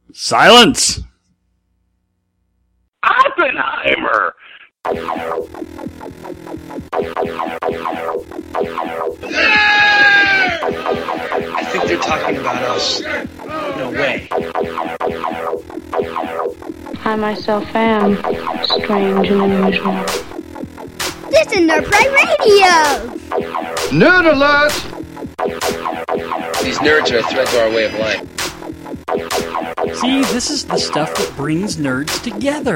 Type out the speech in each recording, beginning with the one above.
Silence! Oppenheimer! I think they're talking about us. No way. I myself am strange and unusual. This is Nerd Pride Radio! Nerd alert! These nerds are a threat to our way of life. See, this is the stuff that brings nerds together.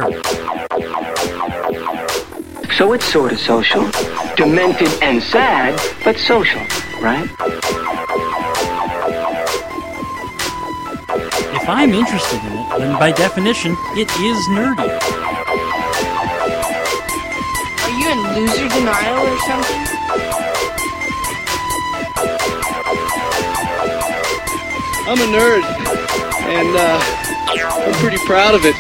So it's sort of social. Demented and sad, but social, right? If I'm interested in it, then by definition, it is nerdy. Are you in loser denial or something? I'm a nerd, and I'm pretty proud of it.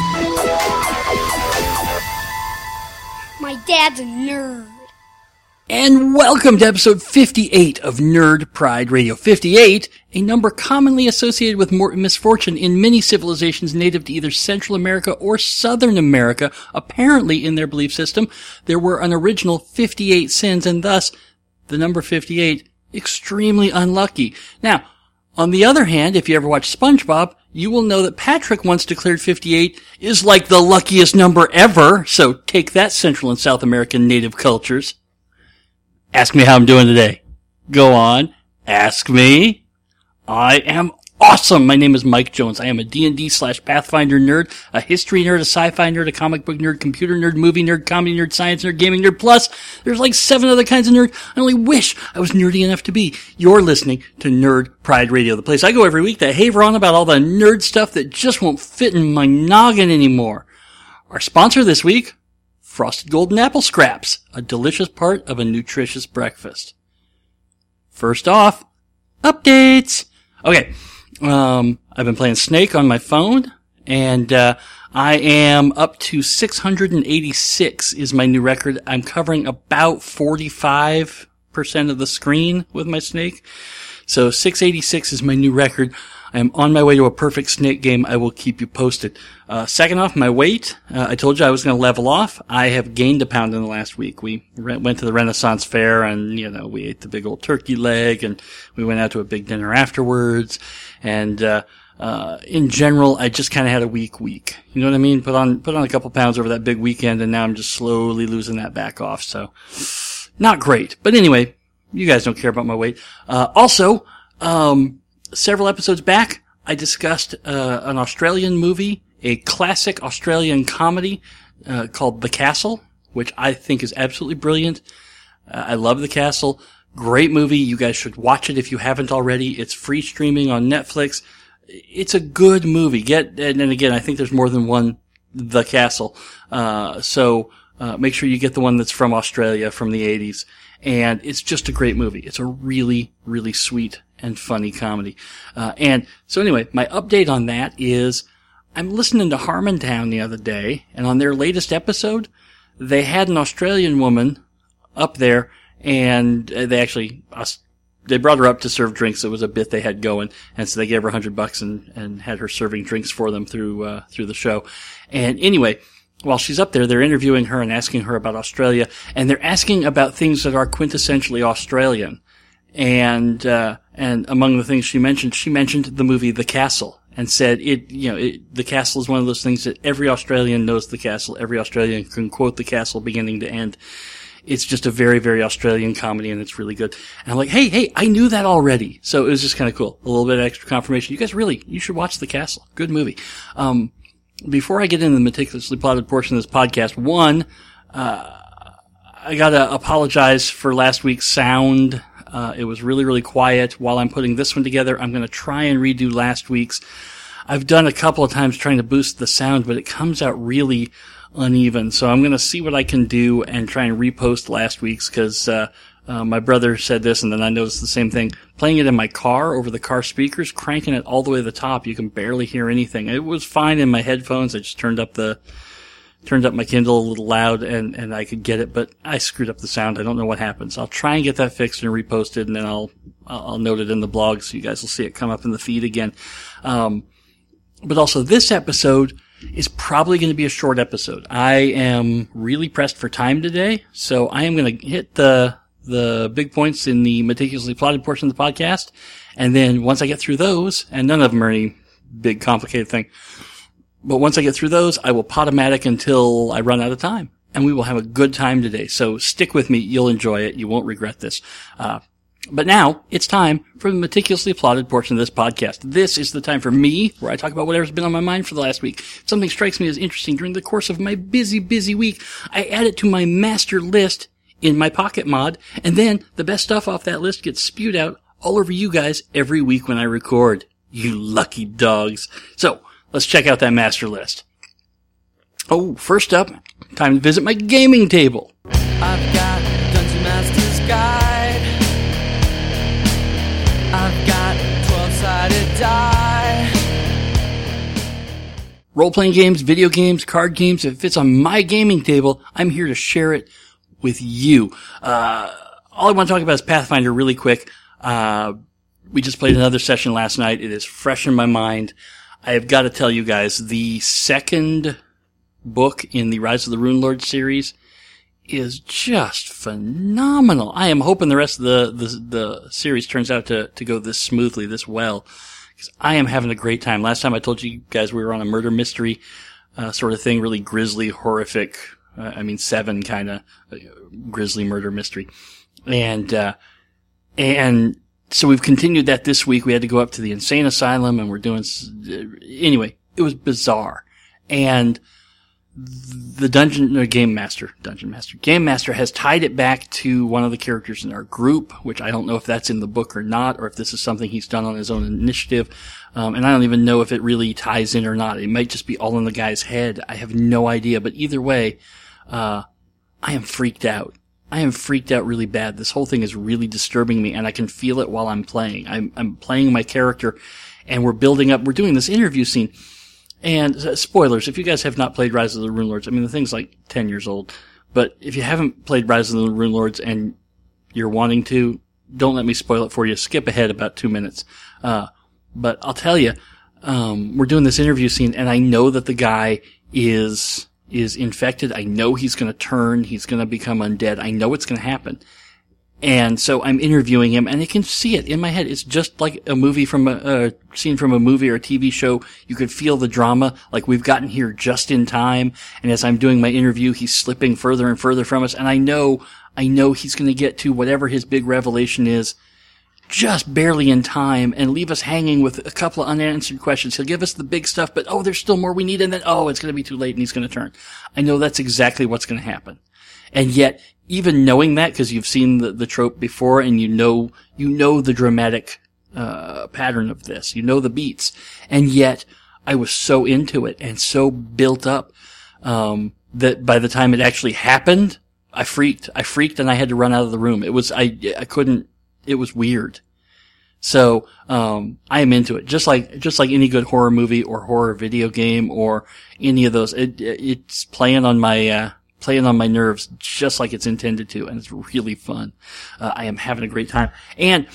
My dad's a nerd. And welcome to episode 58 of Nerd Pride Radio. 58, a number commonly associated with misfortune in many civilizations native to either Central America or Southern America. Apparently, in their belief system, there were an original 58 sins, and thus, the number 58, extremely unlucky. Now, on the other hand, if you ever watch SpongeBob, you will know that Patrick once declared 58 is like the luckiest number ever, so take that Central and South American native cultures. Ask me how I'm doing today. Go on. Ask me. I am awesome. My name is Mike Jones. I am a D&D/Pathfinder nerd, a history nerd, a sci-fi nerd, a comic book nerd, computer nerd, movie nerd, comedy nerd, science nerd, gaming nerd, plus there's like 7 other kinds of nerd I only wish I was nerdy enough to be. You're listening to Nerd Pride Radio, the place I go every week to haver on about all the nerd stuff that just won't fit in my noggin anymore. Our sponsor this week, Frosted Golden Apple Scraps, a delicious part of a nutritious breakfast. First off, updates. Okay, I've been playing Snake on my phone, and I am up to 686 is my new record. I'm covering about 45% of the screen with my Snake. So 686 is my new record. I am on my way to a perfect Snake game. I will keep you posted. Second off, my weight. I told you I was going to level off. I have gained a pound in the last week. We went to the Renaissance Fair and, we ate the big old turkey leg and we went out to a big dinner afterwards. And, in general, I just kind of had a weak week. You know what I mean? Put on a couple pounds over that big weekend and now I'm just slowly losing that back off. So, not great. But anyway, you guys don't care about my weight. Also, several episodes back, I discussed an Australian movie, a classic Australian comedy called The Castle, which I think is absolutely brilliant. I love The Castle. Great movie. You guys should watch it if you haven't already. It's free streaming on Netflix. It's a good movie. And again, I think there's more than one The Castle. So make sure you get the one that's from Australia from the 80s. And it's just a great movie. It's a really, really sweet and funny comedy. And so anyway, my update on that is I'm listening to Harmontown the other day, and on their latest episode, they had an Australian woman up there, and they brought her up to serve drinks. It was a bit they had going, and so they gave her $100 and had her serving drinks for them through the show. And anyway, while she's up there, they're interviewing her and asking her about Australia, and they're asking about things that are quintessentially Australian. And among the things she mentioned the movie The Castle, and said The Castle is one of those things that every Australian knows The Castle. Every Australian can quote The Castle beginning to end. It's just a very, very Australian comedy, and it's really good. And I'm like, hey, I knew that already. So it was just kind of cool. A little bit of extra confirmation. You guys you should watch The Castle. Good movie. Before I get into the meticulously plotted portion of this podcast, I gotta apologize for last week's sound. It was really, really quiet. While I'm putting this one together, I'm going to try and redo last week's. I've done a couple of times trying to boost the sound, but it comes out really uneven. So I'm going to see what I can do and try and repost last week's because my brother said this, and then I noticed the same thing. Playing it in my car over the car speakers, cranking it all the way to the top, you can barely hear anything. It was fine in my headphones. I just turned up my Kindle a little loud and I could get it, but I screwed up the sound. I don't know what happened. So I'll try and get that fixed and reposted, and then I'll note it in the blog so you guys will see it come up in the feed again. But also this episode is probably going to be a short episode. I am really pressed for time today, so I am going to hit the big points in the meticulously plotted portion of the podcast, and then once I get through those, and none of them are any big complicated thing, but once I get through those, I will Podomatic until I run out of time, and we will have a good time today. So stick with me. You'll enjoy it. You won't regret this. But now it's time for the meticulously plotted portion of this podcast. This is the time for me where I talk about whatever's been on my mind for the last week. If something strikes me as interesting during the course of my busy week, I add it to my master list in my Pocket Mod, and then the best stuff off that list gets spewed out all over you guys every week when I record. You lucky dogs. So let's check out that master list. Oh, first up, time to visit my gaming table. I've got Dungeon Master's Guide. I've got 12-sided die. Role-playing games, video games, card games. If it fits on my gaming table, I'm here to share it with you. All I want to talk about is Pathfinder really quick. We just played another session last night. It is fresh in my mind. I have got to tell you guys, the second book in the Rise of the Runelord series is just phenomenal. I am hoping the rest of the series turns out to go this smoothly, this well, because I am having a great time. Last time I told you guys we were on a murder mystery sort of thing, really grisly, horrific, Seven kind of grisly murder mystery. And so we've continued that this week. We had to go up to the insane asylum, and we're doing, anyway, it was bizarre. And the Game Master has tied it back to one of the characters in our group, which I don't know if that's in the book or not, or if this is something he's done on his own initiative. And I don't even know if it really ties in or not. It might just be all in the guy's head. I have no idea. But either way, I am freaked out. I am freaked out really bad. This whole thing is really disturbing me, and I can feel it while I'm playing. I'm playing my character, and we're doing this interview scene. And spoilers, if you guys have not played Rise of the Runelords, the thing's like 10 years old. But if you haven't played Rise of the Runelords and you're wanting to, don't let me spoil it for you. Skip ahead about 2 minutes. But I'll tell you, we're doing this interview scene, and I know that the guy is infected. I know he's going to turn. He's going to become undead. I know it's going to happen. And so I'm interviewing him, and I can see it in my head. It's just like a movie from a scene from a movie or a TV show. You could feel the drama, like we've gotten here just in time. And as I'm doing my interview, he's slipping further and further from us. And I know he's going to get to whatever his big revelation is just barely in time and leave us hanging with a couple of unanswered questions. He'll give us the big stuff, but there's still more we need. And then, it's going to be too late and he's going to turn. I know that's exactly what's going to happen. And yet, even knowing that, because you've seen the trope before and you know the dramatic, pattern of this, you know the beats. And yet, I was so into it and so built up, that by the time it actually happened, I freaked and I had to run out of the room. It was weird. So, I am into it. Just like any good horror movie or horror video game or any of those. It's playing on my nerves just like it's intended to, and it's really fun. I am having a great time. And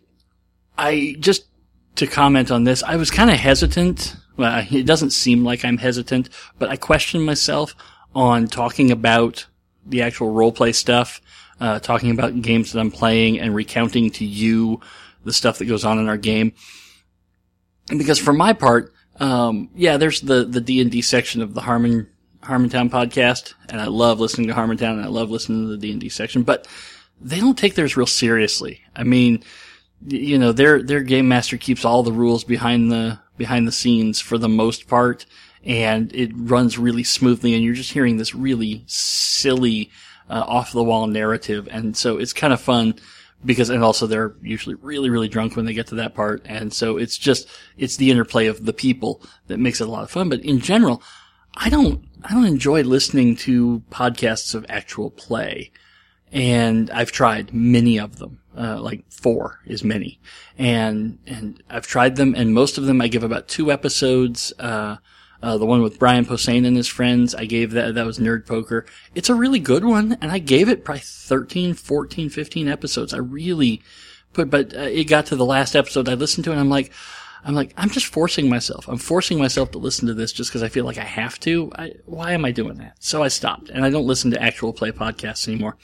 to comment on this, I was kind of hesitant. Well, it doesn't seem like I'm hesitant, but I questioned myself on talking about the actual roleplay stuff, talking about games that I'm playing and recounting to you the stuff that goes on in our game. And because for my part, there's the D&D section of the Harmontown podcast, and I love listening to Harmontown, and I love listening to the D&D section, but they don't take theirs real seriously. Their game master keeps all the rules behind the scenes for the most part, and it runs really smoothly, and you're just hearing this really silly, off the wall narrative, and so it's kind of fun and also they're usually really, really drunk when they get to that part, and so it's the interplay of the people that makes it a lot of fun, but in general, I don't enjoy listening to podcasts of actual play. And I've tried many of them. Like 4 is many. And I've tried them, and most of them I give about 2 episodes. The one with Brian Posehn and his friends, I gave that was Nerd Poker. It's a really good one, and I gave it probably 13, 14, 15 episodes. I really but it got to the last episode I listened to, and I'm like, I'm like, I'm just forcing myself. I'm forcing myself to listen to this just because I feel like I have to. Why am I doing that? So I stopped, and I don't listen to actual play podcasts anymore.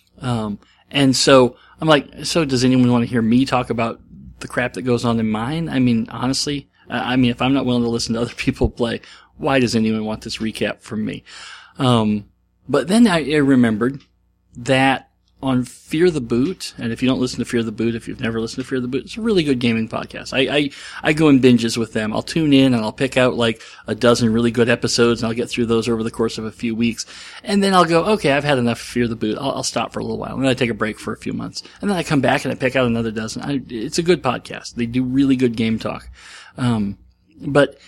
And so I'm like, so does anyone want to hear me talk about the crap that goes on in mine? I mean, honestly, if I'm not willing to listen to other people play, why does anyone want this recap from me? But then I remembered that on Fear the Boot, and if you don't listen to Fear the Boot, if you've never listened to Fear the Boot, it's a really good gaming podcast. I go in binges with them. I'll tune in and I'll pick out like a dozen really good episodes, and I'll get through those over the course of a few weeks. And then I'll go, okay, I've had enough of Fear the Boot. I'll stop for a little while. And then I take a break for a few months. And then I come back and I pick out another dozen. It's a good podcast. They do really good game talk. But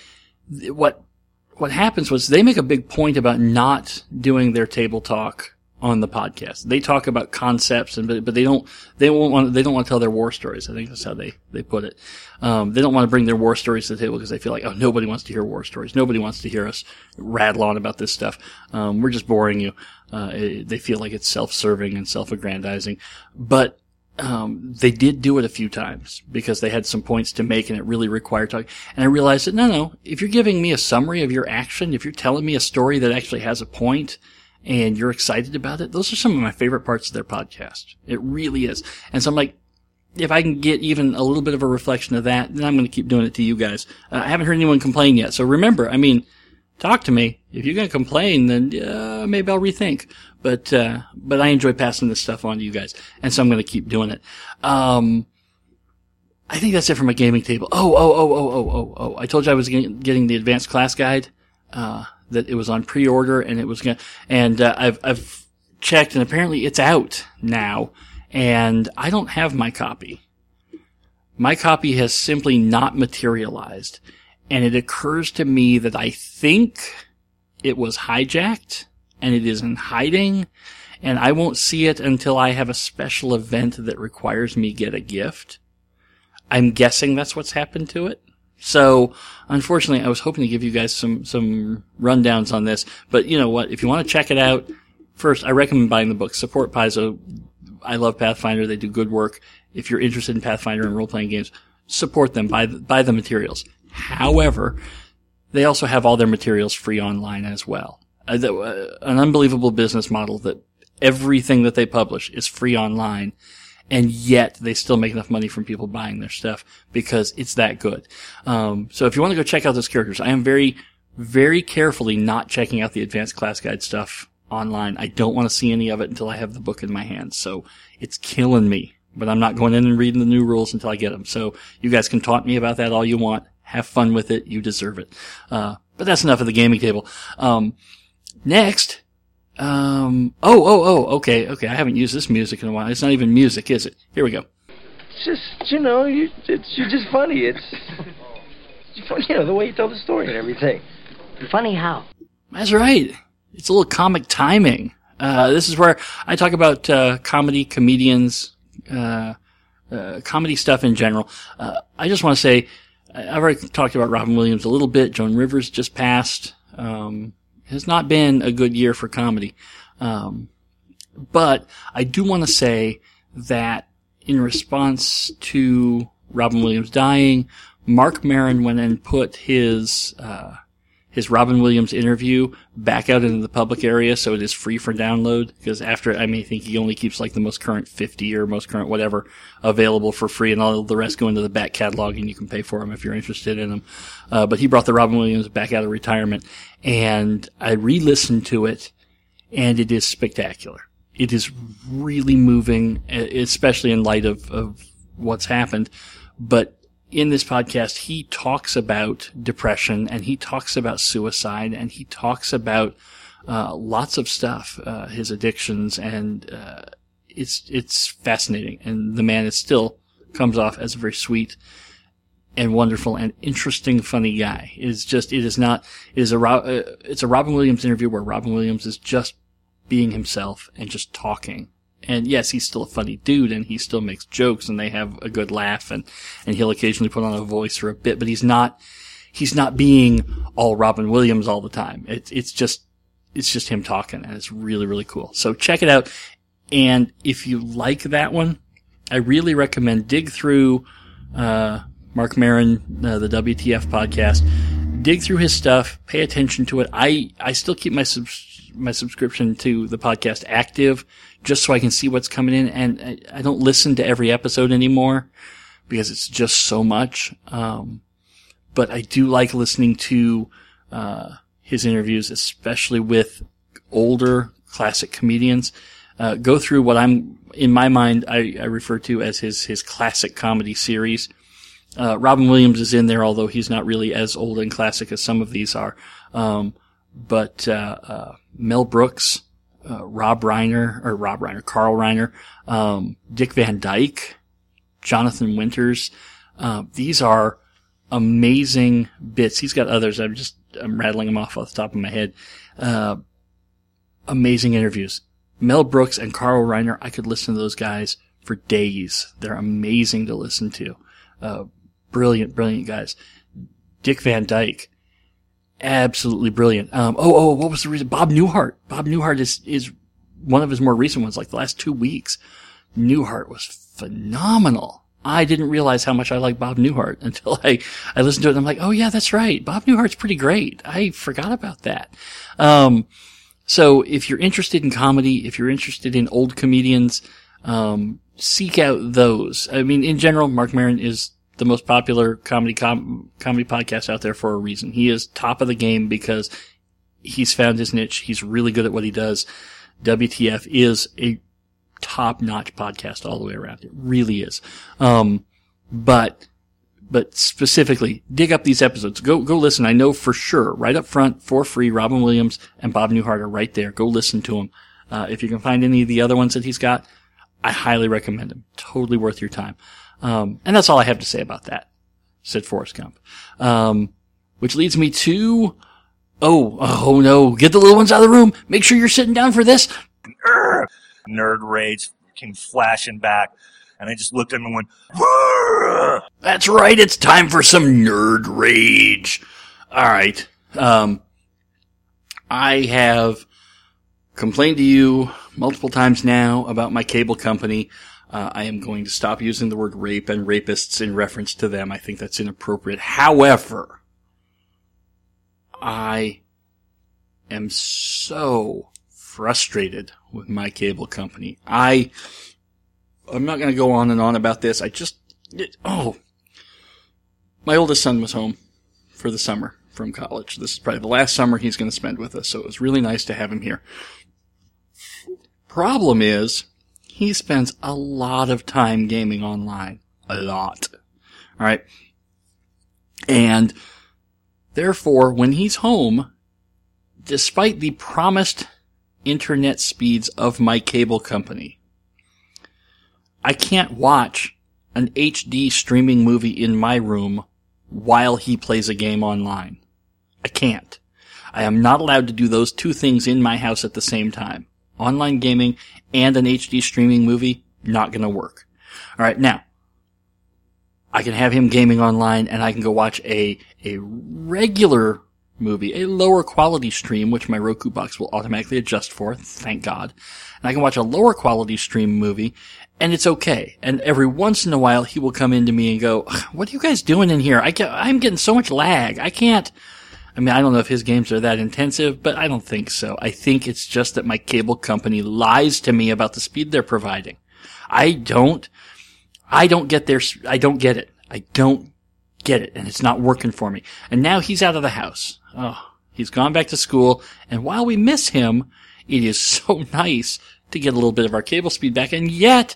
what happens was they make a big point about not doing their table talk on the podcast. They talk about concepts, but they don't want to tell their war stories. I think that's how they put it. They don't want to bring their war stories to the table because they feel like, oh, nobody wants to hear war stories. Nobody wants to hear us rattle on about this stuff. We're just boring you. They feel like it's self-serving and self-aggrandizing. But they did do it a few times because they had some points to make and it really required talk. And I realized that no, if you're giving me a summary of your action, if you're telling me a story that actually has a point, and you're excited about it, those are some of my favorite parts of their podcast. It really is. And so I'm like, if I can get even a little bit of a reflection of that, then I'm going to keep doing it to you guys. I haven't heard anyone complain yet. So remember, talk to me. If you're going to complain, then maybe I'll rethink. But I enjoy passing this stuff on to you guys. And so I'm going to keep doing it. I think that's it for my gaming table. Oh. I told you I was getting the advanced class guide. That it was on pre-order and it was I've checked and apparently it's out now and I don't have my copy. My copy has simply not materialized and it occurs to me that I think it was hijacked and it is in hiding and I won't see it until I have a special event that requires me get a gift. I'm guessing that's what's happened to it. So, unfortunately, I was hoping to give you guys some rundowns on this, but you know what? If you want to check it out, first, I recommend buying the book. Support Paizo. I love Pathfinder. They do good work. If you're interested in Pathfinder and role-playing games, support them. Buy the materials. However, they also have all their materials free online as well. An unbelievable business model that everything that they publish is free online. And yet they still make enough money from people buying their stuff because it's that good. So if you want to go check out those characters, I am very, very carefully not checking out the advanced class guide stuff online. I don't want to see any of it until I have the book in my hands. So it's killing me, but I'm not going in and reading the new rules until I get them. So you guys can taunt me about that all you want. Have fun with it. You deserve it. But that's enough of the gaming table. Next. Okay. I haven't used this music in a while. It's not even music, is it? Here we go. It's just, you're just funny. It's funny, the way you tell the story and everything. Funny how? That's right. It's a little comic timing. This is where I talk about, comedy, comedians, comedy stuff in general. I just want to say, I've already talked about Robin Williams a little bit. Joan Rivers just passed. Has not been a good year for comedy. But I do want to say that in response to Robin Williams dying, Marc Maron went and put his Robin Williams interview back out into the public area so it is free for download. Because I think he only keeps like the most current 50 or most current whatever available for free, and all the rest go into the back catalog and you can pay for them if you're interested in them. But he brought the Robin Williams back out of retirement. And I re-listened to it, and it is spectacular. It is really moving, especially in light of what's happened. But in this podcast, he talks about depression, and he talks about suicide, and he talks about lots of stuff, his addictions, and it's fascinating. And the man still comes off as a very sweet and wonderful and interesting, funny guy. It's a Robin Williams interview where Robin Williams is just being himself and just talking. And yes, he's still a funny dude and he still makes jokes and they have a good laugh and he'll occasionally put on a voice for a bit, but he's not being all Robin Williams all the time. It's just him talking and it's really, really cool. So check it out. And if you like that one, I really recommend dig through, Marc Mark Maron, the WTF podcast. Dig through his stuff. Pay attention to it. I still keep my subscription to the podcast active just so I can see what's coming in. And I don't listen to every episode anymore because it's just so much. But I do like listening to his interviews, especially with older classic comedians. Go through what in my mind, I refer to as his classic comedy series. Robin Williams is in there, although he's not really as old and classic as some of these are. But Mel Brooks, Carl Reiner, Dick Van Dyke, Jonathan Winters. These are amazing bits. He's got others. I'm rattling them off the top of my head. Amazing interviews. Mel Brooks and Carl Reiner, I could listen to those guys for days. They're amazing to listen to. Brilliant guys. Dick Van Dyke, absolutely brilliant. What was the reason? Bob Newhart. Bob Newhart is one of his more recent ones, like the last 2 weeks. Newhart was phenomenal. I didn't realize how much I like Bob Newhart until I listened to it and I'm like, oh yeah, that's right. Bob Newhart's pretty great. I forgot about that. So if you're interested in comedy, if you're interested in old comedians, seek out those. I mean, in general, Mark Maron is the most popular comedy podcast out there for a reason. He is top of the game because he's found his niche. He's really good at what he does. WTF is a top-notch podcast all the way around. It really is. But specifically, dig up these episodes. Go listen. I know for sure, right up front, for free, Robin Williams and Bob Newhart are right there. Go listen to them. If you can find any of the other ones that he's got, I highly recommend them. Totally worth your time. And that's all I have to say about that, said Forrest Gump. Which leads me to, oh no, get the little ones out of the room. Make sure you're sitting down for this. Nerd rage came flashing back. And I just looked at him and went, "Whoa!" That's right, it's time for some nerd rage. Alright. I have complained to you multiple times now about my cable company. I am going to stop using the word rape and rapists in reference to them. I think that's inappropriate. However, I am so frustrated with my cable company. I'm not going to go on and on about this. My oldest son was home for the summer from college. This is probably the last summer he's going to spend with us, so it was really nice to have him here. Problem is, he spends a lot of time gaming online. A lot. Alright? And, therefore, when he's home, despite the promised internet speeds of my cable company, I can't watch an HD streaming movie in my room while he plays a game online. I can't. I am not allowed to do those two things in my house at the same time. Online gaming and an HD streaming movie, not gonna work. Alright, now, I can have him gaming online and I can go watch a regular movie, a lower quality stream, which my Roku box will automatically adjust for, thank God. And I can watch a lower quality stream movie, and it's okay. And every once in a while, he will come into me and go, "What are you guys doing in here? I'm getting so much lag. I don't know if his games are that intensive, but I don't think so. I think it's just that my cable company lies to me about the speed they're providing. I don't get it. I don't get it, and it's not working for me. And now he's out of the house. Oh, he's gone back to school, and while we miss him, it is so nice to get a little bit of our cable speed back, and yet,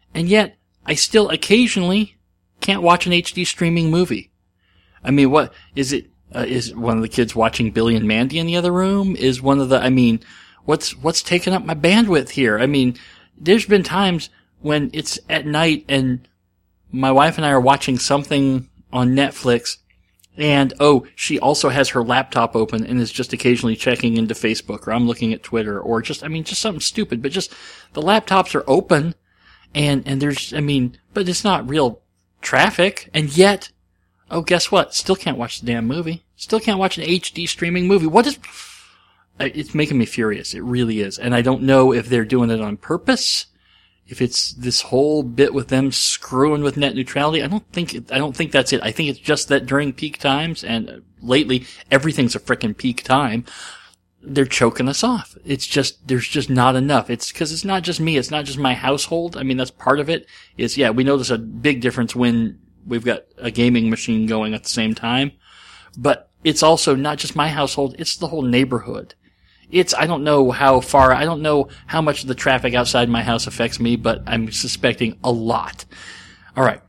I still occasionally can't watch an HD streaming movie. I mean, what, is it, is one of the kids watching Billy and Mandy in the other room? Is one of the, what's taking up my bandwidth here? I mean, there's been times when it's at night and my wife and I are watching something on Netflix, and she also has her laptop open and is just occasionally checking into Facebook, or I'm looking at Twitter, or just something stupid, but just the laptops are open and there's, but it's not real traffic, and yet, guess what? Still can't watch the damn movie. Still can't watch an HD streaming movie. It's making me furious. It really is. And I don't know if they're doing it on purpose, if it's this whole bit with them screwing with net neutrality, I don't think that's it. I think it's just that during peak times, and lately everything's a frickin' peak time, they're choking us off. It's just, there's just not enough. It's because it's not just me. It's not just my household. I mean, that's part of it. We notice a big difference when we've got a gaming machine going at the same time. But it's also not just my household. It's the whole neighborhood. I don't know how much of the traffic outside my house affects me, but I'm suspecting a lot. All right.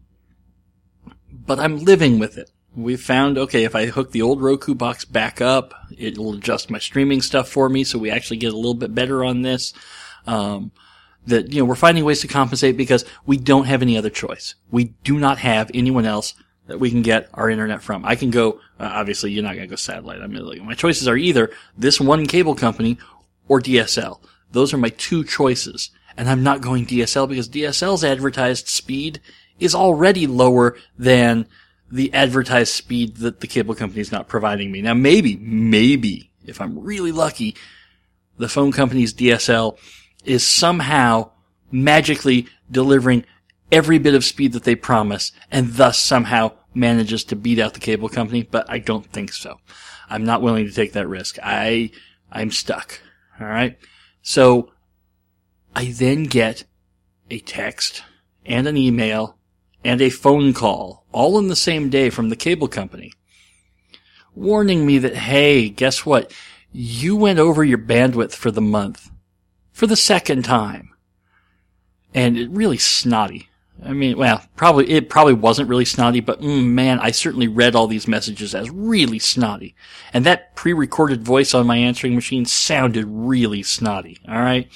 But I'm living with it. We've found, okay, if I hook the old Roku box back up, it'll adjust my streaming stuff for me, so we actually get a little bit better on this. We're finding ways to compensate because we don't have any other choice. We do not have anyone else that we can get our internet from. I can go, obviously you're not going to go satellite. I mean, like, my choices are either this one cable company or DSL. Those are my two choices. And I'm not going DSL because DSL's advertised speed is already lower than the advertised speed that the cable company is not providing me. Now maybe, if I'm really lucky, the phone company's DSL is somehow magically delivering every bit of speed that they promise, and thus somehow manages to beat out the cable company, but I don't think so. I'm not willing to take that risk. I'm stuck. Alright? So, I then get a text, and an email, and a phone call, all in the same day from the cable company, warning me that, hey, guess what? You went over your bandwidth for the month. For the second time. And it really snotty. I mean, well, it probably wasn't really snotty, but man, I certainly read all these messages as really snotty. And that pre-recorded voice on my answering machine sounded really snotty, alright?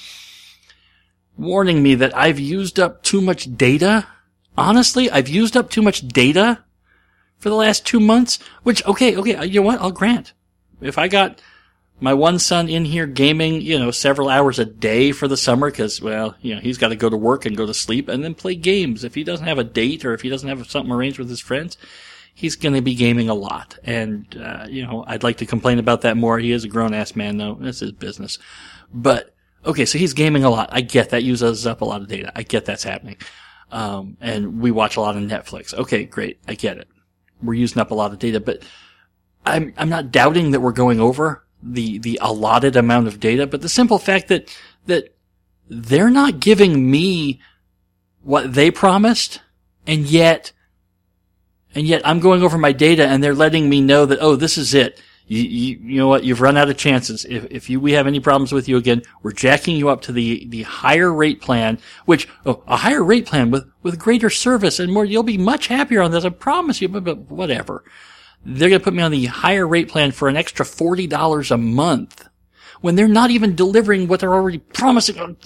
Warning me that I've used up too much data. Honestly, I've used up too much data for the last 2 months, which, okay, you know what? I'll grant. If I got my one son in here gaming, several hours a day for the summer because, he's got to go to work and go to sleep and then play games. If he doesn't have a date or if he doesn't have something arranged with his friends, he's going to be gaming a lot. And, I'd like to complain about that more. He is a grown-ass man, though. That's his business. But, okay, so he's gaming a lot. I get that uses up a lot of data. I get that's happening. And we watch a lot of Netflix. Okay, great. I get it. We're using up a lot of data, but I'm not doubting that we're going over the allotted amount of data, but the simple fact that they're not giving me what they promised, and yet I'm going over my data and they're letting me know that, oh, this is it. You know what? You've run out of chances. If we have any problems with you again, we're jacking you up to the higher rate plan, a higher rate plan with greater service and more. You'll be much happier on this. I promise you, but whatever. They're going to put me on the higher rate plan for an extra $40 a month when they're not even delivering what they're already promising.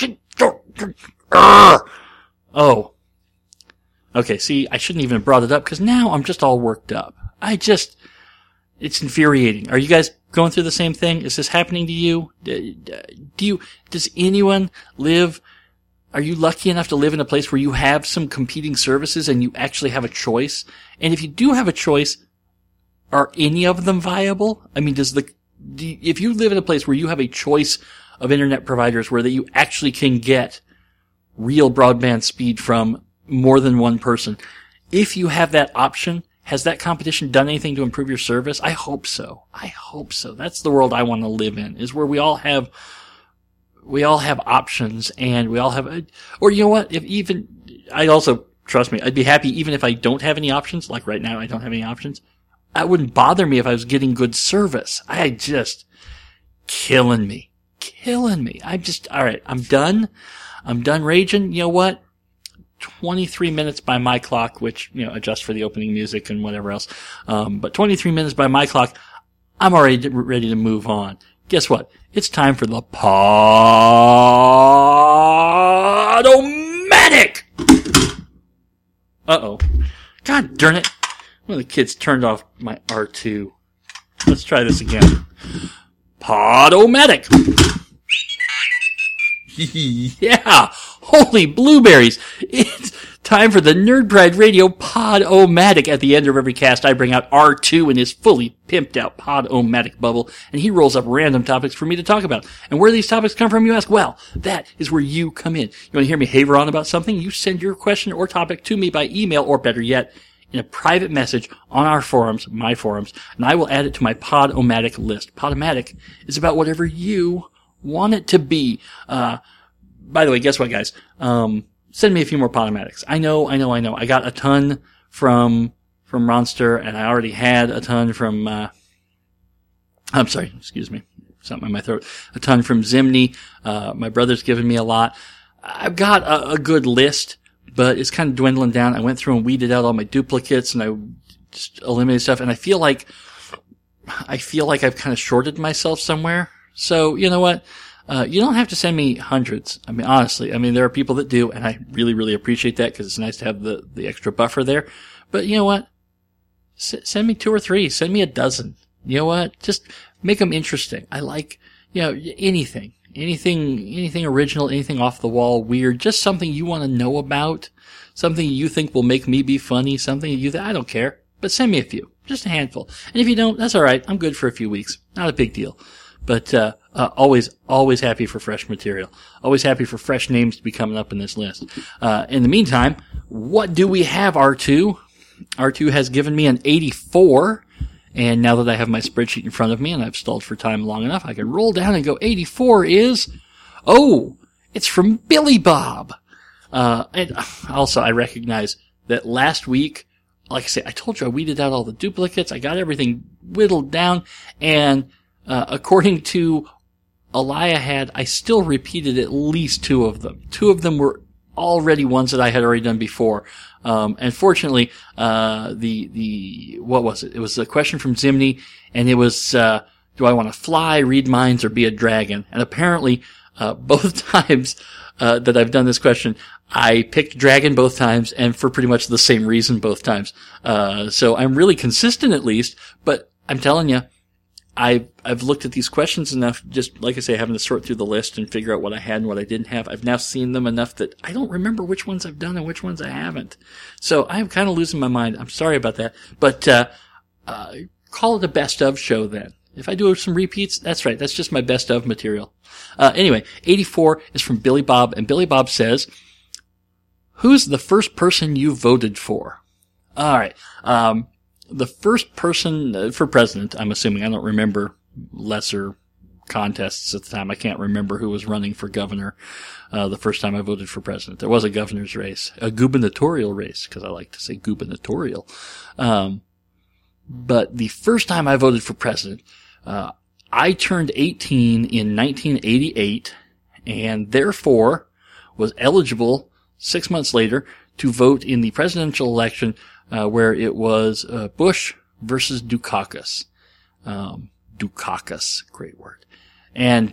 Oh. Okay, see, I shouldn't even have brought it up because now I'm just all worked up. It's infuriating. Are you guys going through the same thing? Is this happening to you? Does anyone are you lucky enough to live in a place where you have some competing services and you actually have a choice? And if you do have a choice, are any of them viable? I mean, if you live in a place where you have a choice of internet providers where that you actually can get real broadband speed from more than one person, if you have that option, has that competition done anything to improve your service? I hope so. That's the world I want to live in, is where we all have options and we all have, or you know what? Trust me, I'd be happy even if I don't have any options, like right now I don't have any options. That wouldn't bother me if I was getting good service. Killing me. Alright, I'm done raging. You know what? 23 minutes by my clock, which, adjust for the opening music and whatever else. But 23 minutes by my clock, I'm already ready to move on. Guess what? It's time for the Podomatic! Uh-oh. God darn it. One of the kids turned off my R2. Let's try this again. Podomatic! Yeah! Holy blueberries! It's Time for the Nerd Pride Radio Pod-O-Matic. At the end of every cast, I bring out R2 in his fully pimped out Pod-O-Matic bubble, and he rolls up random topics for me to talk about. And where do these topics come from, you ask? Well, that is where you come in. You want to hear me haver on about something? You send your question or topic to me by email, or better yet, in a private message on our forums, my forums, and I will add it to my Pod-O-Matic list. Pod-O-Matic is about whatever you want it to be. By the way, guess what, guys? Send me a few more Pod-O-Matics. I know. I got a ton from Ronster, and I already had a ton from, I'm sorry, excuse me, something in my throat. A ton from Zimney. My brother's given me a lot. I've got a good list, but it's kind of dwindling down. I went through and weeded out all my duplicates, and I just eliminated stuff, and I feel like I've kind of shorted myself somewhere. So, you know what? You don't have to send me hundreds. I mean, honestly, there are people that do, and I really, really appreciate that because it's nice to have the extra buffer there. But you know what? Send me 2 or 3. Send me a dozen. You know what? Just make them interesting. I like, anything original, anything off the wall, weird, just something you want to know about, something you think will make me be funny, something I don't care, but send me a few, just a handful. And if you don't, that's alright. I'm good for a few weeks. Not a big deal. But, always happy for fresh material. Always happy for fresh names to be coming up in this list. In the meantime, what do we have, R2? R2 has given me an 84. And now that I have my spreadsheet in front of me and I've stalled for time long enough, I can roll down and go 84 is, it's from Billy Bob. And also I recognize that last week, like I say, I told you I weeded out all the duplicates. I got everything whittled down, and according to Eliahad, I still repeated at least 2 of them. 2 of them were already ones that I had already done before. And fortunately, what was it? It was a question from Zimney, and it was, do I want to fly, read minds, or be a dragon? And apparently, both times, that I've done this question, I picked dragon both times, and for pretty much the same reason both times. So I'm really consistent at least, but I'm telling you, I've looked at these questions enough, just like I say, having to sort through the list and figure out what I had and what I didn't have. I've now seen them enough that I don't remember which ones I've done and which ones I haven't. So I'm kind of losing my mind. I'm sorry about that. But call it a best of show then. If I do some repeats, that's right. That's just my best of material. Anyway, 84 is from Billy Bob, and Billy Bob says, who's the first person you voted for? All right. The first person for president, I'm assuming, I don't remember lesser contests at the time. I can't remember who was running for governor the first time I voted for president. There was a governor's race, a gubernatorial race, because I like to say gubernatorial. But the first time I voted for president, I turned 18 in 1988, and therefore was eligible 6 months later to vote in the presidential election where it was Bush versus Dukakis. Dukakis, great word. And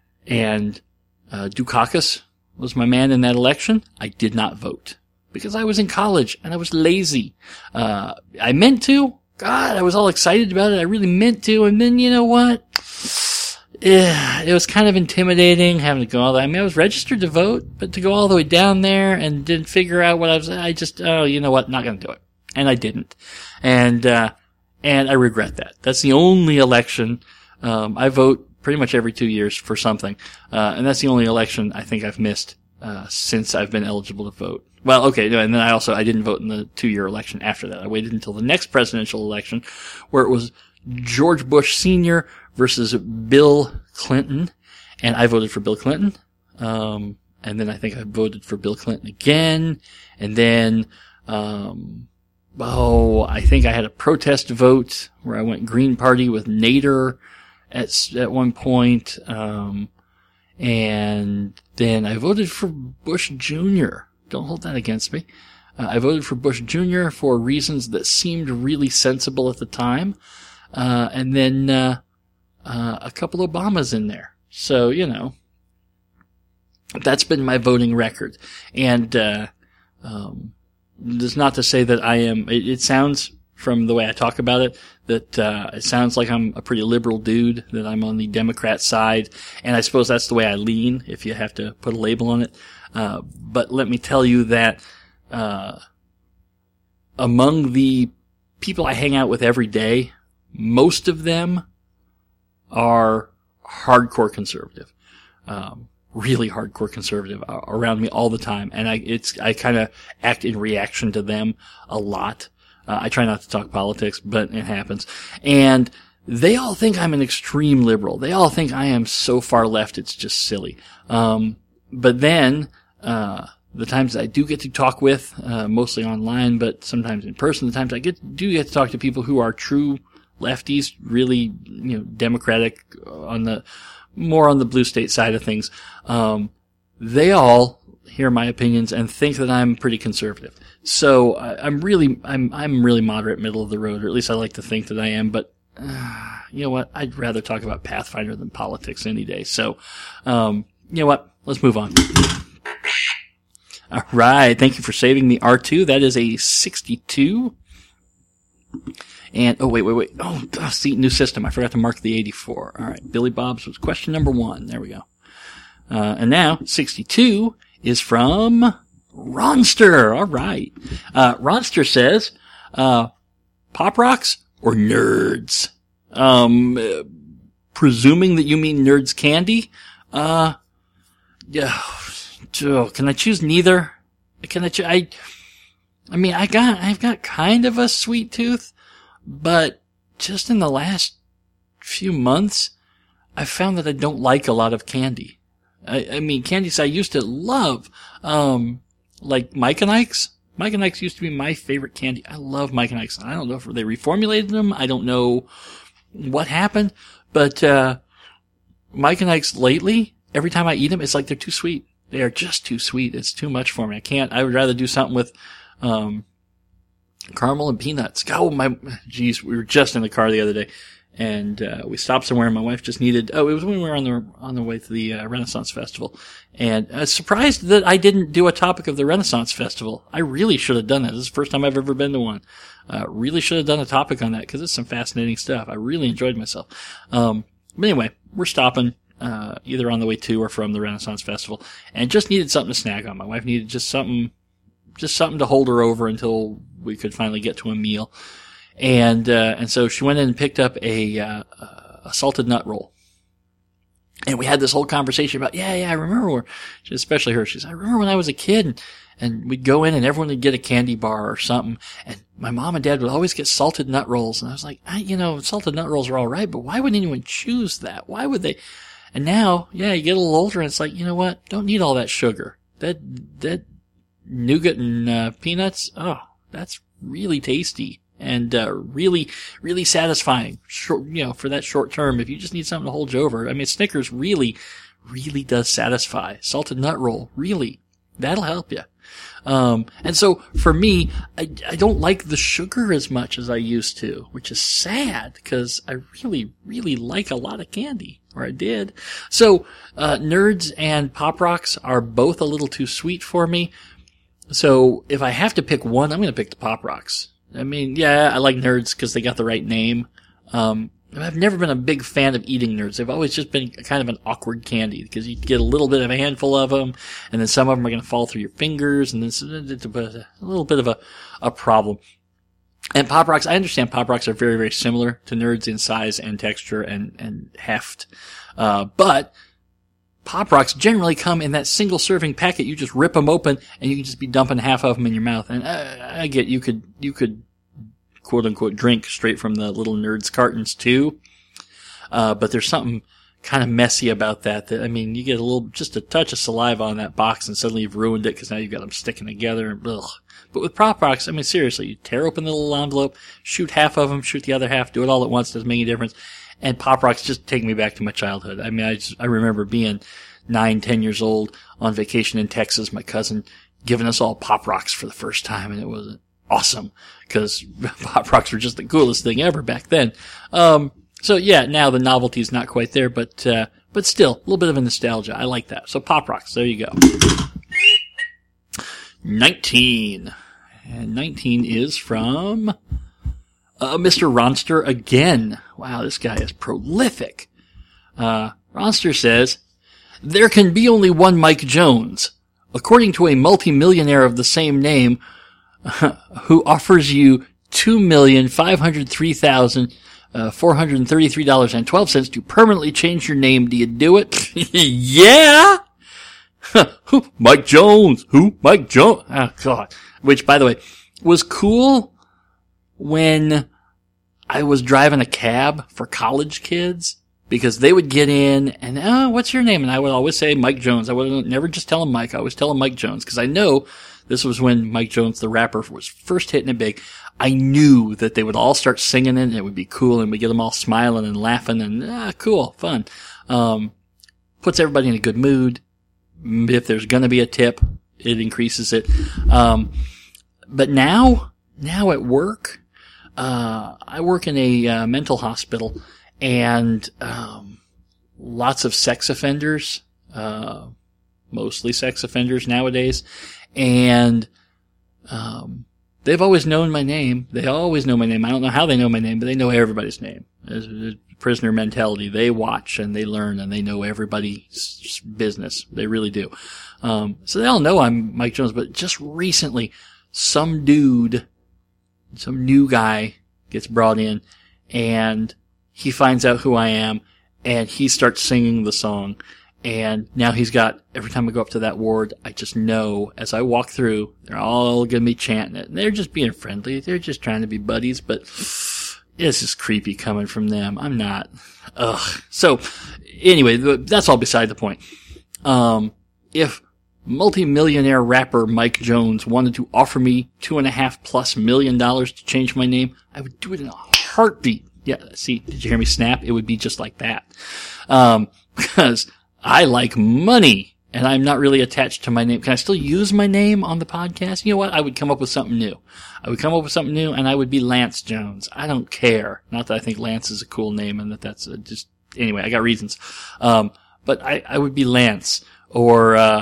Dukakis was my man in that election. I did not vote because I was in college and I was lazy. I meant to. God, I was all excited about it. I really meant to. And then, you know what? It was kind of intimidating having to go all the way. I was registered to vote, but to go all the way down there and didn't figure out what you know what? Not going to do it. And I didn't. And I regret that. That's the only election, I vote pretty much every 2 years for something. And that's the only election I think I've missed, since I've been eligible to vote. Well, okay, and then I didn't vote in the 2-year election after that. I waited until the next presidential election, where it was George Bush Sr. versus Bill Clinton, and I voted for Bill Clinton. And then I think I voted for Bill Clinton again, and then, I think I had a protest vote where I went Green Party with Nader at one point, and then I voted for Bush Jr. Don't hold that against me. I voted for Bush Jr. for reasons that seemed really sensible at the time. And then, a couple Obamas in there. So, that's been my voting record. And, that's not to say that I am, it sounds from the way I talk about it, that, it sounds like I'm a pretty liberal dude, that I'm on the Democrat side. And I suppose that's the way I lean, if you have to put a label on it. But let me tell you that, among the people I hang out with every day, most of them are hardcore conservative. Really hardcore conservative around me all the time. And I kind of act in reaction to them a lot. I try not to talk politics, but it happens. And they all think I'm an extreme liberal. They all think I am so far left, it's just silly. But then, the times I do get to talk with, mostly online, but sometimes in person, the times I do get to talk to people who are true lefties, really, democratic more on the blue state side of things. They all hear my opinions and think that I'm pretty conservative. So I'm really moderate, middle of the road, or at least I like to think that I am. But you know what? I'd rather talk about Pathfinder than politics any day. So you know what? Let's move on. All right. Thank you for saving the R2. That is a 62. And, wait. Oh, see, new system. I forgot to mark the 84. All right. Billy Bob's was question number 1. There we go. And now 62 is from Ronster. All right. Ronster says, Pop Rocks or Nerds? Presuming that you mean Nerds candy? Yeah. Can I choose neither? I've got kind of a sweet tooth, but just in the last few months, I've found that I don't like a lot of candy. Candies I used to love, like Mike and Ike's. Mike and Ike's used to be my favorite candy. I love Mike and Ike's. I don't know if they reformulated them. I don't know what happened, but, Mike and Ike's lately, every time I eat them, it's like they're too sweet. They are just too sweet. It's too much for me. I would rather do something with, caramel and peanuts. We were just in the car the other day and, we stopped somewhere and my wife just needed, it was when we were on the way to the, Renaissance Festival. And I was surprised that I didn't do a topic of the Renaissance Festival. I really should have done that. This is the first time I've ever been to one. Really should have done a topic on that because it's some fascinating stuff. I really enjoyed myself. But anyway, we're stopping. Either on the way to or from the Renaissance Festival, and just needed something to snack on. My wife needed just something to hold her over until we could finally get to a meal. And so she went in and picked up a salted nut roll. And we had this whole conversation about, I remember especially her, she said, I remember when I was a kid and we'd go in and everyone would get a candy bar or something. And my mom and dad would always get salted nut rolls. And I was like, salted nut rolls are all right, but why would anyone choose that? Why would they? And now, you get a little older and it's like, you know what? Don't need all that sugar. That nougat and peanuts, that's really tasty and really, really satisfying. Short, for that short term, if you just need something to hold you over. Snickers really, really does satisfy. Salted nut roll, really, that'll help you. And so for me, I don't like the sugar as much as I used to, which is sad because I really, really like a lot of candy, or I did. So, Nerds and Pop Rocks are both a little too sweet for me. So if I have to pick one, I'm going to pick the Pop Rocks. I like Nerds because they got the right name. I've never been a big fan of eating Nerds. They've always just been kind of an awkward candy because you get a little bit of a handful of them and then some of them are going to fall through your fingers and it's a little bit of a problem. And Pop Rocks, I understand Pop Rocks are very, very similar to Nerds in size and texture and heft. But Pop Rocks generally come in that single serving packet. You just rip them open and you can just be dumping half of them in your mouth. And I get you could quote unquote drink straight from the little Nerds cartons too. But there's something kind of messy about that you get just a touch of saliva on that box and suddenly you've ruined it because now you've got them sticking together. Ugh. But with Pop Rocks, seriously, you tear open the little envelope, shoot half of them, shoot the other half, do it all at once, doesn't make any difference. And Pop Rocks just take me back to my childhood. I remember being 9-10 years old on vacation in Texas, my cousin giving us all Pop Rocks for the first time, and it was awesome because Pop Rocks were just the coolest thing ever back then. So now the novelty's not quite there, but still, a little bit of a nostalgia. I like that. So Pop Rocks, there you go. 19. And 19 is from, Mr. Ronster again. Wow, this guy is prolific. Ronster says, there can be only one Mike Jones. according to a multimillionaire of the same name, who offers you $2,503,433.12 to permanently change your name. Do you do it? Yeah. Who? Mike Jones. Who? Mike Jones. Oh, God. Which, by the way, was cool when I was driving a cab for college kids, because they would get in and, oh, what's your name? And I would always say Mike Jones. I would never just tell them Mike. I always tell them Mike Jones, because I know this was when Mike Jones, the rapper, was first hitting it big. I knew that they would all start singing it, and it would be cool, and we get them all smiling and laughing, and cool, fun. Puts everybody in a good mood. If there's going to be a tip, it increases it. But now at work, I work in a mental hospital, and lots of sex offenders, mostly sex offenders nowadays, and they've always known my name. They always know my name. I don't know how they know my name, but they know everybody's name. There's prisoner mentality. They watch and they learn and they know everybody's business. They really do. So they all know I'm Mike Jones, but just recently, some new guy gets brought in, and he finds out who I am, and he starts singing the song. And now he's got, every time I go up to that ward, I just know as I walk through, they're all going to be chanting it. And they're just being friendly. They're just trying to be buddies, but it's just creepy coming from them. I'm not. Ugh. So anyway, that's all beside the point. If multi-millionaire rapper Mike Jones wanted to offer me $2.5+ million to change my name, I would do it in a heartbeat. Yeah, see, did you hear me snap? It would be just like that. Because I like money, and I'm not really attached to my name. Can I still use my name on the podcast? You know what? I would come up with something new. And I would be Lance Jones. I don't care. Not that I think Lance is a cool name, and that's just, anyway, I got reasons. But I would be Lance, or, I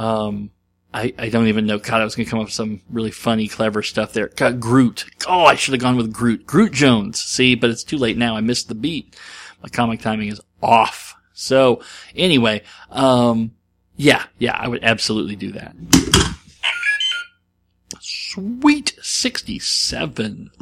don't even know. God, I was going to come up with some really funny, clever stuff there. God, Groot. Oh, I should have gone with Groot. Groot Jones. See, but it's too late now. I missed the beat. My comic timing is off. So, anyway, yeah, I would absolutely do that. Sweet 67.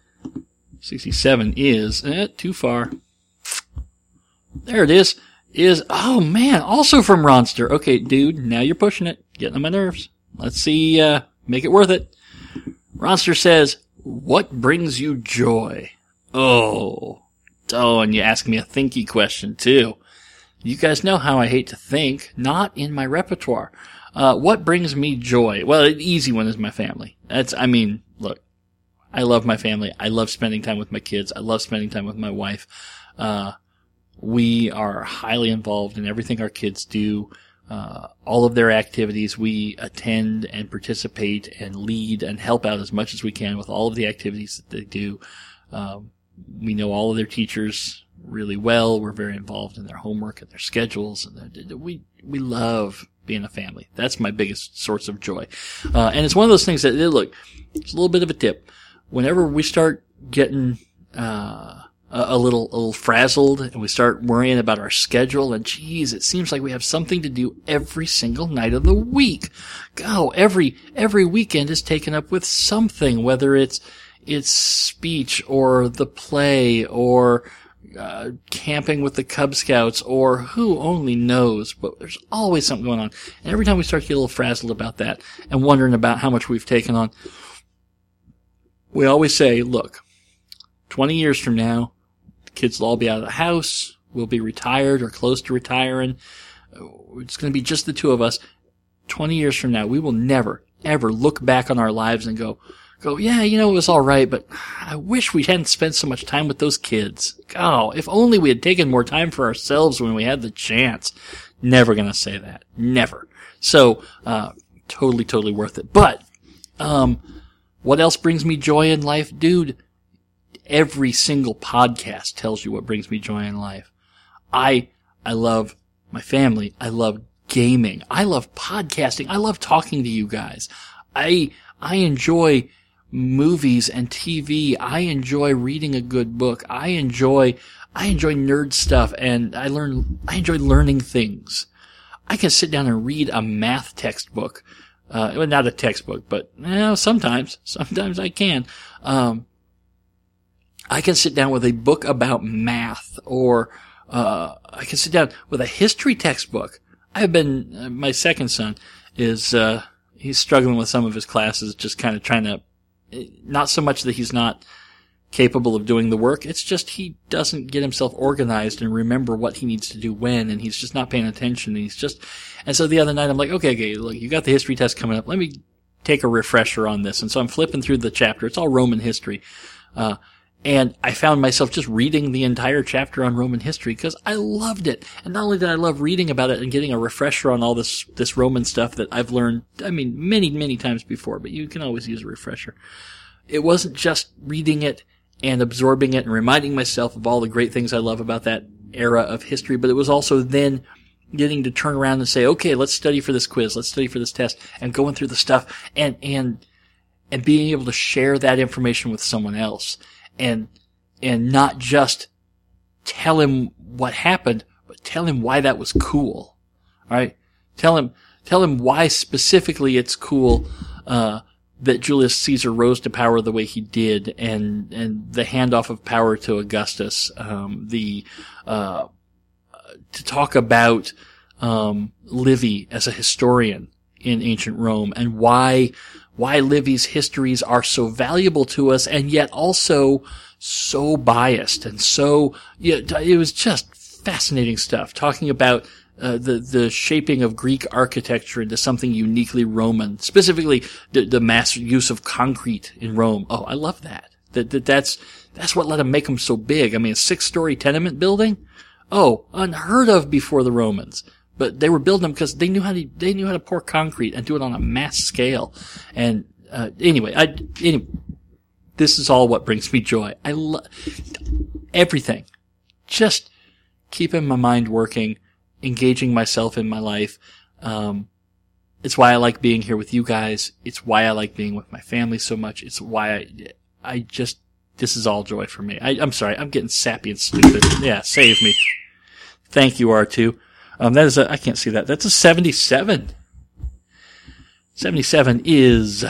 67 is, too far. There it is. Oh man, also from Ronster. Okay, dude, now you're pushing it. Getting on my nerves. Let's see, make it worth it. Ronster says, what brings you joy? Oh, and you ask me a thinky question too. You guys know how I hate to think. Not in my repertoire. What brings me joy? Well, the easy one is my family. Look, I love my family. I love spending time with my kids. I love spending time with my wife. We are highly involved in everything our kids do. All of their activities, we attend and participate and lead and help out as much as we can with all of the activities that they do. We know all of their teachers really well. We're very involved in their homework and their schedules, and we love being a family. That's my biggest source of joy. And it's one of those things that, look, it's a little bit of a tip. Whenever we start getting a little frazzled and we start worrying about our schedule, and geez, it seems like we have something to do every single night of the week. Oh, every weekend is taken up with something, whether it's speech or the play or camping with the Cub Scouts, or who only knows, but there's always something going on. And every time we start to get a little frazzled about that and wondering about how much we've taken on, we always say, look, 20 years from now, the kids will all be out of the house, we'll be retired or close to retiring, it's going to be just the two of us. 20 years from now, we will never, ever look back on our lives and go, yeah, it was all right, but I wish we hadn't spent so much time with those kids. Oh, if only we had taken more time for ourselves when we had the chance. Never gonna say that. Never. So, totally worth it. But, what else brings me joy in life? Dude, every single podcast tells you what brings me joy in life. I love my family. I love gaming. I love podcasting. I love talking to you guys. I enjoy movies and TV. I enjoy reading a good book. I enjoy nerd stuff, and I enjoy learning things. I can sit down and read a math textbook. Well, not a textbook, but sometimes I can. I can sit down with a book about math, or I can sit down with a history textbook. My second son is, he's struggling with some of his classes, just kind of trying to, not so much that he's not capable of doing the work, it's just he doesn't get himself organized and remember what he needs to do when, and he's just not paying attention, and so the other night I'm like, okay, look, you got the history test coming up, let me take a refresher on this, and so I'm flipping through the chapter, it's all Roman history, and I found myself just reading the entire chapter on Roman history because I loved it. And not only did I love reading about it and getting a refresher on all this Roman stuff that I've learned, many, many times before, but you can always use a refresher. It wasn't just reading it and absorbing it and reminding myself of all the great things I love about that era of history, but it was also then getting to turn around and say, okay, let's study for this quiz, let's study for this test, and going through the stuff and being able to share that information with someone else. And not just tell him what happened, but tell him why that was cool. Alright? Tell him why specifically it's cool, that Julius Caesar rose to power the way he did, and the handoff of power to Augustus, to talk about, Livy as a historian in ancient Rome, and why Livy's histories are so valuable to us, and yet also so biased, and so, it was just fascinating stuff, talking about the shaping of Greek architecture into something uniquely Roman, specifically the mass use of concrete in Rome. Oh, I love that. That's what let them make them so big. A 6-story tenement building? Oh, unheard of before the Romans. But they were building them because they knew how to pour concrete and do it on a mass scale. And anyway, this is all what brings me joy. I love everything. Just keeping my mind working, engaging myself in my life. It's why I like being here with you guys. It's why I like being with my family so much. It's why this is all joy for me. I'm sorry, I'm getting sappy and stupid. Yeah, save me. Thank you, R2. That is I can't see that. That's a 77. 77 is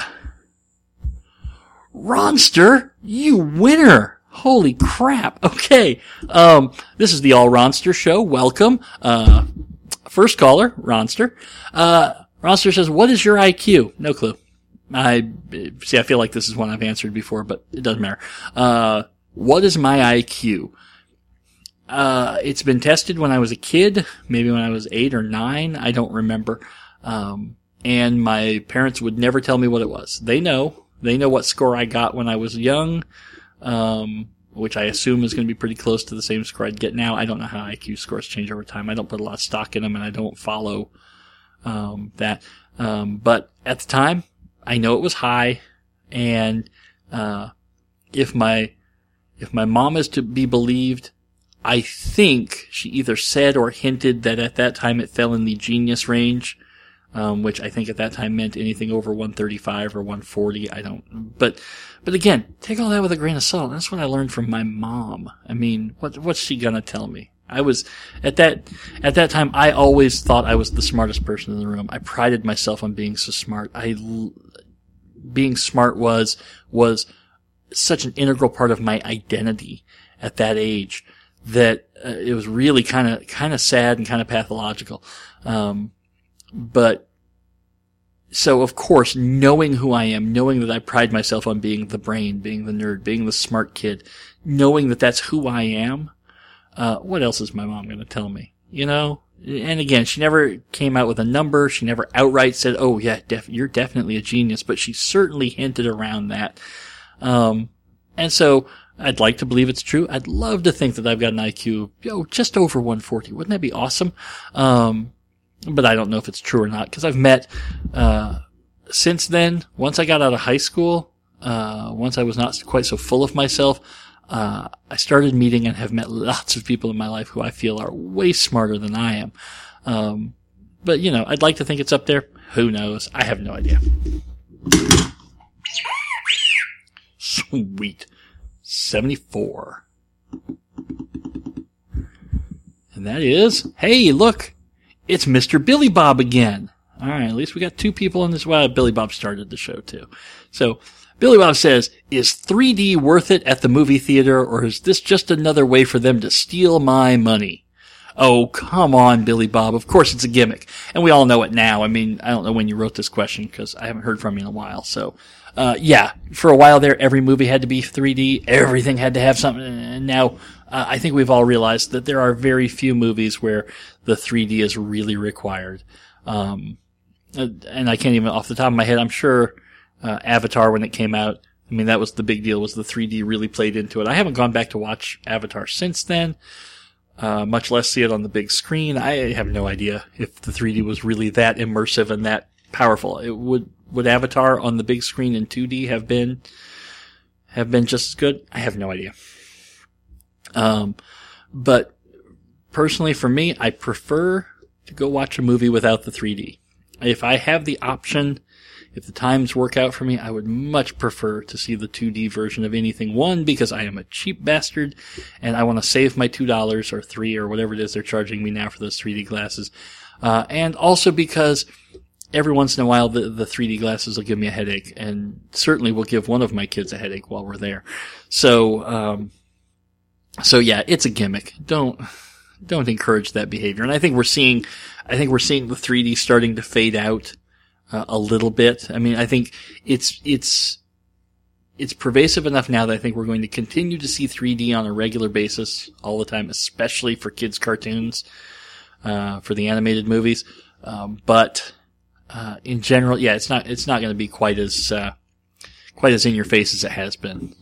Ronster, you winner. Holy crap. Okay. This is the All Ronster Show. Welcome. First caller, Ronster. Ronster says, what is your IQ? No clue. I feel like this is one I've answered before, but it doesn't matter. What is my IQ? It's been tested when I was a kid, maybe when I was 8 or 9, I don't remember. And my parents would never tell me what it was. They know what score I got when I was young, which I assume is going to be pretty close to the same score I'd get now. I don't know how IQ scores change over time. I don't put a lot of stock in them, and I don't follow, that. But at the time, I know it was high, and, if my mom is to be believed, I think she either said or hinted that at that time it fell in the genius range, which I think at that time meant anything over 135 or 140. But again, take all that with a grain of salt. That's what I learned from my mom. What's she gonna tell me? I was, at that time, I always thought I was the smartest person in the room. I prided myself on being so smart. Being smart was such an integral part of my identity at that age that it was really kind of sad and kind of pathological. But so of course, knowing who I am, knowing that I pride myself on being the brain, being the nerd, being the smart kid, knowing that that's who I am, what else is my mom going to tell me? And again, she never came out with a number. She never outright said, oh yeah, you're definitely a genius, but she certainly hinted around that. And so I'd like to believe it's true. I'd love to think that I've got an IQ, just over 140. Wouldn't that be awesome? But I don't know if it's true or not, because I've met, since then, once I got out of high school, once I was not quite so full of myself, I started meeting and have met lots of people in my life who I feel are way smarter than I am. But I'd like to think it's up there. Who knows? I have no idea. Sweet. 74. And that is, hey, look, it's Mr. Billy Bob again. All right, at least we got two people in this. Well, Billy Bob started the show too. So Billy Bob says, is 3D worth it at the movie theater, or is this just another way for them to steal my money? Oh, come on, Billy Bob. Of course it's a gimmick. And we all know it now. I mean, I don't know when you wrote this question because I haven't heard from you in a while. So, yeah, for a while there, every movie had to be 3D. Everything had to have something. And now, I think we've all realized that there are very few movies where the 3D is really required. And I can't even, off the top of my head, I'm sure, Avatar, when it came out, I mean, that was the big deal, was the 3D really played into it. I haven't gone back to watch Avatar since then, much less see it on the big screen. I have no idea if the 3D was really that immersive and that powerful. Would Avatar on the big screen in 2D have been just as good? I have no idea. But personally for me, I prefer to go watch a movie without the 3D. If I have the option, if the times work out for me, I would much prefer to see the 2D version of anything. One, because I am a cheap bastard and I want to save my $2 or $3 or whatever it is they're charging me now for those 3D glasses. And also because every once in a while the 3D glasses will give me a headache, and certainly will give one of my kids a headache while we're there. So yeah, it's a gimmick. Don't encourage that behavior. And I think we're seeing the 3D starting to fade out a little bit. I mean, I think it's pervasive enough now that I think we're going to continue to see 3D on a regular basis all the time, especially for kids' cartoons, for the animated movies. But in general, yeah, it's not going to be quite as in your face as it has been.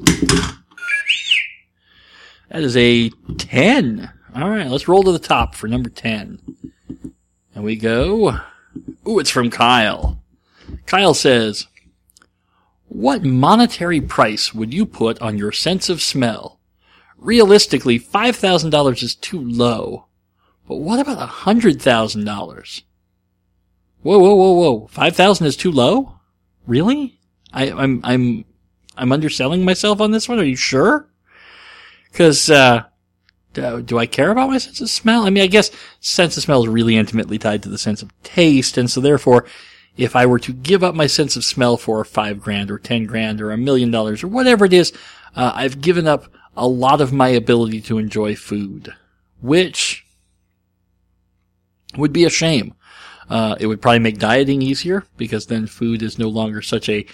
That is a 10. All right, let's roll to the top for number 10. And we go. Ooh, it's from Kyle. Kyle says, what monetary price would you put on your sense of smell? Realistically, $5,000 is too low. But what about $100,000? Whoa. 5,000 is too low? Really? I'm underselling myself on this one. Are you sure? Because, do I care about my sense of smell? I mean, I guess sense of smell is really intimately tied to the sense of taste, and so therefore, if I were to give up my sense of smell for $5,000 or $10,000 or $1 million or whatever it is, I've given up a lot of my ability to enjoy food, which would be a shame. It would probably make dieting easier, because then food is no longer such a,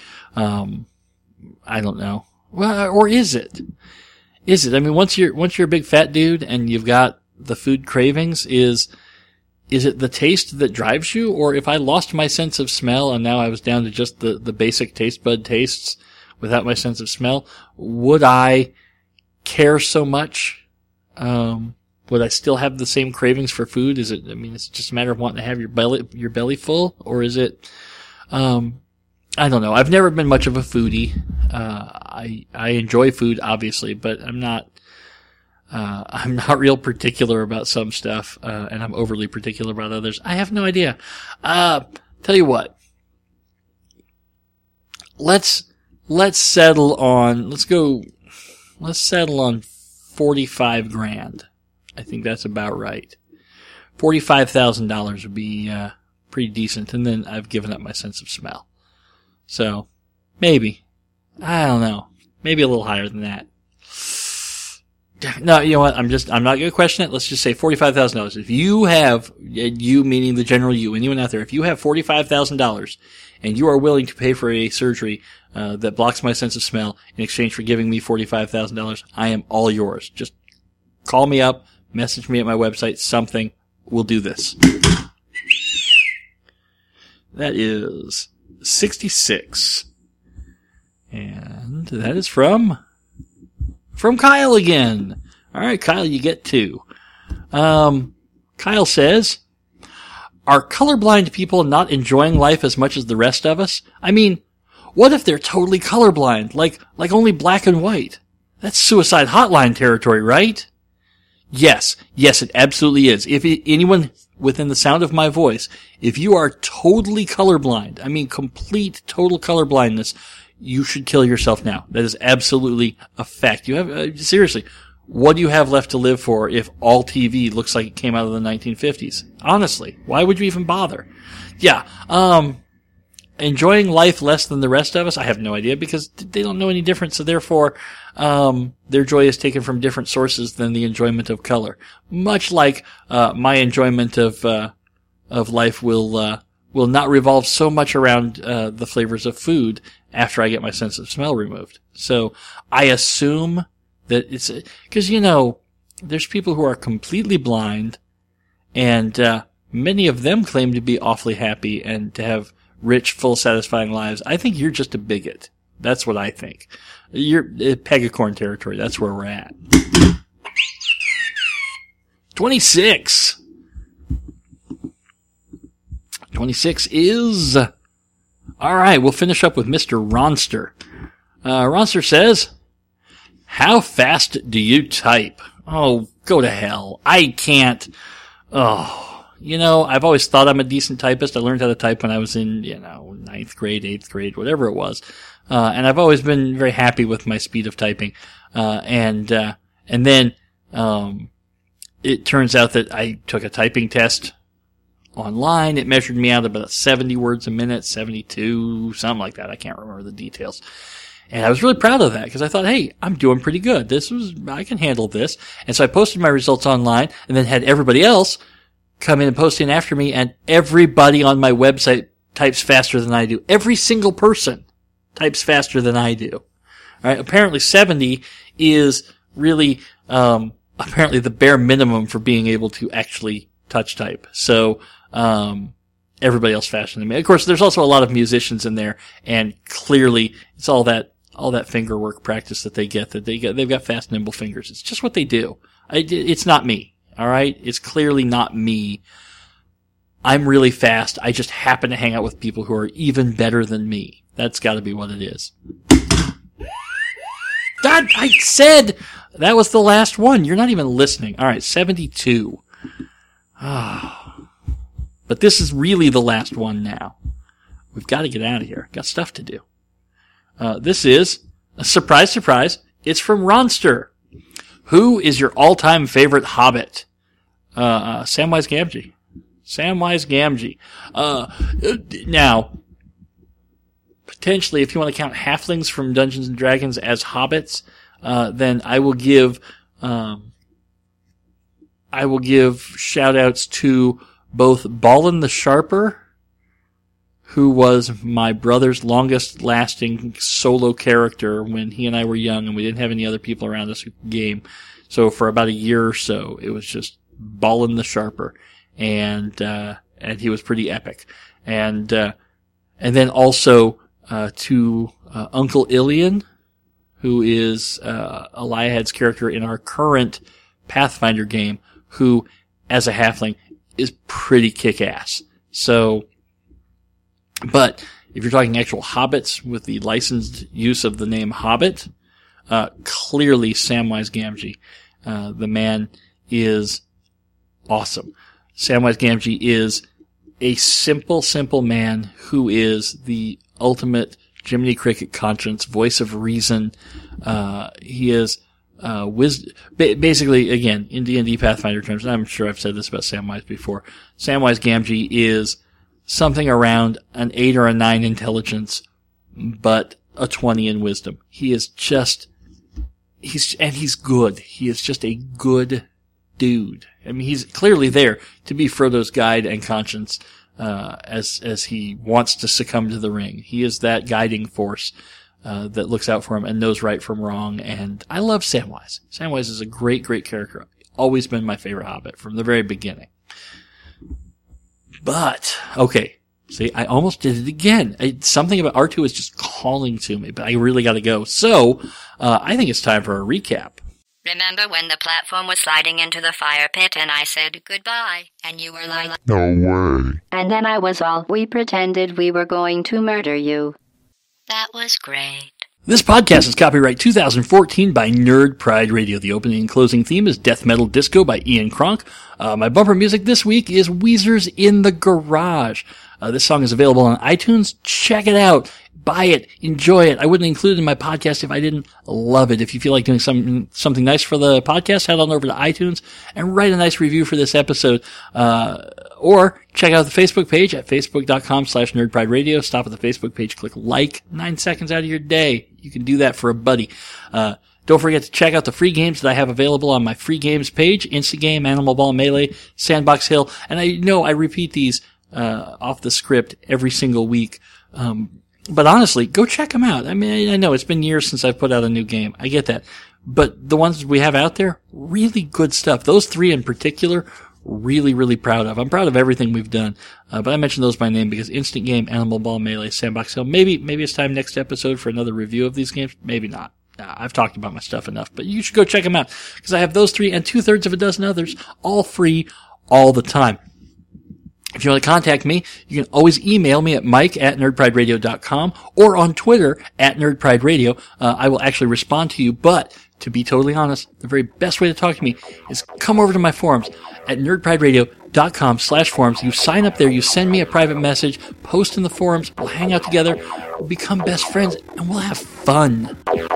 I don't know. Well, or is it? Is it? I mean, once you're a big fat dude and you've got the food cravings, is it the taste that drives you? Or if I lost my sense of smell and now I was down to just the basic taste bud tastes without my sense of smell, would I care so much? Would I still have the same cravings for food? Is it just a matter of wanting to have your belly full? Or is it, I don't know. I've never been much of a foodie. I enjoy food, obviously, but I'm not real particular about some stuff, and I'm overly particular about others. I have no idea. Tell you what. Let's settle on $45,000. I think that's about right. $45,000 would be, pretty decent, and then I've given up my sense of smell. So, maybe. I don't know. Maybe a little higher than that. No, you know what? I'm not going to question it. Let's just say $45,000. If you have, you meaning the general you, anyone out there, if you have $45,000 and you are willing to pay for a surgery that blocks my sense of smell in exchange for giving me $45,000, I am all yours. Just call me up, message me at my website, something. We'll do this. That is 66. And that is from Kyle again. All right, Kyle, you get 2. Kyle says, are colorblind people not enjoying life as much as the rest of us? I mean, what if they're totally colorblind, like only black and white? That's suicide hotline territory, right? Yes, it absolutely is. If anyone within the sound of my voice, if you are totally colorblind, I mean complete total colorblindness, you should kill yourself now. That is absolutely a fact. You have, seriously, what do you have left to live for if all TV looks like it came out of the 1950s? Honestly, why would you even bother? Yeah, enjoying life less than the rest of us? I have no idea, because they don't know any different, so therefore, their joy is taken from different sources than the enjoyment of color. Much like, my enjoyment of life will not revolve so much around, the flavors of food after I get my sense of smell removed. So, I assume that it's, cause there's people who are completely blind, and, many of them claim to be awfully happy and to have rich, full, satisfying lives. I think you're just a bigot. That's what I think. You're Pegacorn territory. That's where we're at. 26. 26 is... All right, we'll finish up with Mr. Ronster. Ronster says, how fast do you type? Oh, go to hell. I can't... Oh... I've always thought I'm a decent typist. I learned how to type when I was in, 9th grade, 8th grade, whatever it was. And I've always been very happy with my speed of typing. And then, it turns out that I took a typing test online. It measured me out about 70 words a minute, 72, something like that. I can't remember the details. And I was really proud of that, because I thought, hey, I'm doing pretty good. I can handle this. And so I posted my results online, and then had everybody else come in and post in after me, and everybody on my website types faster than I do. Every single person types faster than I do. All right. Apparently 70 is really, apparently the bare minimum for being able to actually touch type. So, everybody else faster than me. Of course, there's also a lot of musicians in there, and clearly it's all that finger work practice that they get, they've got fast, nimble fingers. It's just what they do. It's not me. All right? It's clearly not me. I'm really fast. I just happen to hang out with people who are even better than me. That's got to be what it is. God, I said that was the last one. You're not even listening. All right, 72. But this is really the last one now. We've got to get out of here. Got stuff to do. This is, a surprise, surprise, it's from Ronster. Who is your all-time favorite Hobbit? Samwise Gamgee. Samwise Gamgee. Now, potentially, if you want to count halflings from Dungeons and Dragons as hobbits, then I will give shout-outs to both Balin the Sharper, who was my brother's longest-lasting solo character when he and I were young and we didn't have any other people around us who could game. So for about a year or so, it was just Balin the Sharper, and he was pretty epic. And then also, to, Uncle Ilian, who is, Eliahad's character in our current Pathfinder game, who, as a halfling, is pretty kick-ass. So, but, if you're talking actual hobbits with the licensed use of the name Hobbit, clearly Samwise Gamgee. The man is awesome. Samwise Gamgee is a simple man who is the ultimate Jiminy Cricket conscience, voice of reason. He is, basically, again, in D&D Pathfinder terms, and I'm sure I've said this about Samwise before, Samwise Gamgee is something around an 8 or a 9 intelligence, but a 20 in wisdom. He is just, he's good. He is just a good dude. I mean, he's clearly there to be Frodo's guide and conscience, as he wants to succumb to the ring. He is that guiding force, that looks out for him and knows right from wrong. And I love Samwise. Samwise is a great character. Always been my favorite Hobbit from the very beginning. But, okay. See, I almost did it again. Something about R2 is just calling to me, but I really gotta go. So, I think it's time for a recap. Remember when the platform was sliding into the fire pit and I said goodbye, and you were like, no way. And then I was all, we pretended we were going to murder you. That was great. This podcast is copyright 2014 by Nerd Pride Radio. The opening and closing theme is Death Metal Disco by Ian Kronk. My bumper music this week is Weezer's In the Garage. This song is available on iTunes. Check it out. Buy it. Enjoy it. I wouldn't include it in my podcast if I didn't love it. If you feel like doing something nice for the podcast, head on over to iTunes and write a nice review for this episode. Or check out the Facebook page at facebook.com/nerdprideradio. Stop at the Facebook page, click like, 9 seconds out of your day. You can do that for a buddy. Don't forget to check out the free games that I have available on my free games page, Instagame, Animal Ball Melee, Sandbox Hill. And I know I repeat these off the script every single week. But honestly, go check them out. I mean, I know it's been years since I've put out a new game. I get that. But the ones we have out there, really good stuff. Those three in particular, really, really proud of. I'm proud of everything we've done. But I mentioned those by name because Instant Game, Animal Ball Melee, Sandbox Hill. Maybe it's time next episode for another review of these games. Maybe not. I've talked about my stuff enough, but you should go check them out because I have those three and 2/3 of a dozen others, all free, all the time. If you want to contact me, you can always email me at mike@nerdprideradio.com or on Twitter @nerdprideradio. I will actually respond to you, but to be totally honest, the very best way to talk to me is come over to my forums at nerdprideradio.com/forums. You sign up there, you send me a private message, post in the forums, we'll hang out together, we'll become best friends, and we'll have fun.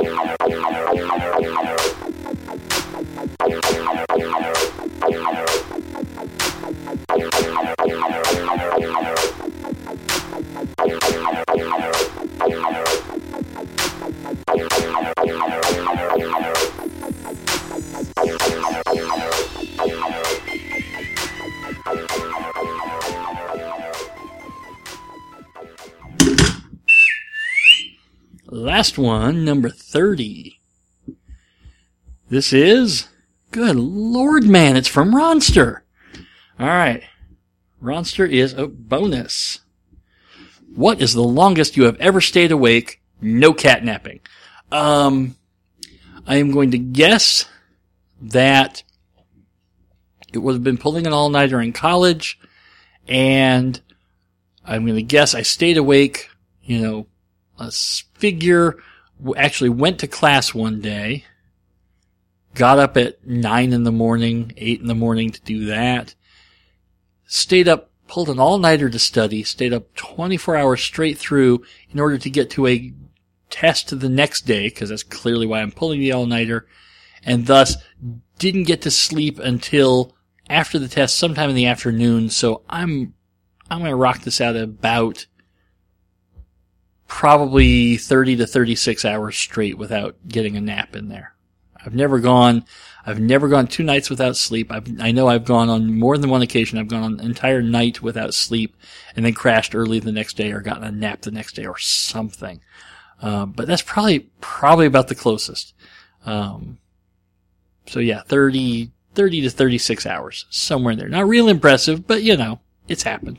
Last one, number 30. This is, good Lord, man, it's from Ronster. Alright. Ronster is a bonus. What is the longest you have ever stayed awake? No catnapping. I am going to guess that it would have been pulling an all-nighter in college, and I'm going to guess I stayed awake, actually went to class one day, got up at 9 in the morning, 8 in the morning to do that, stayed up, pulled an all-nighter to study, stayed up 24 hours straight through in order to get to a test the next day, because that's clearly why I'm pulling the all-nighter, and thus didn't get to sleep until after the test, sometime in the afternoon, so I'm going to rock this out at about probably 30 to 36 hours straight without getting a nap in there. I've never gone 2 nights without sleep. I know I've gone on more than one occasion. I've gone on an entire night without sleep and then crashed early the next day or gotten a nap the next day or something. But that's probably about the closest. So yeah, 30 to 36 hours, somewhere in there. Not real impressive, but it's happened.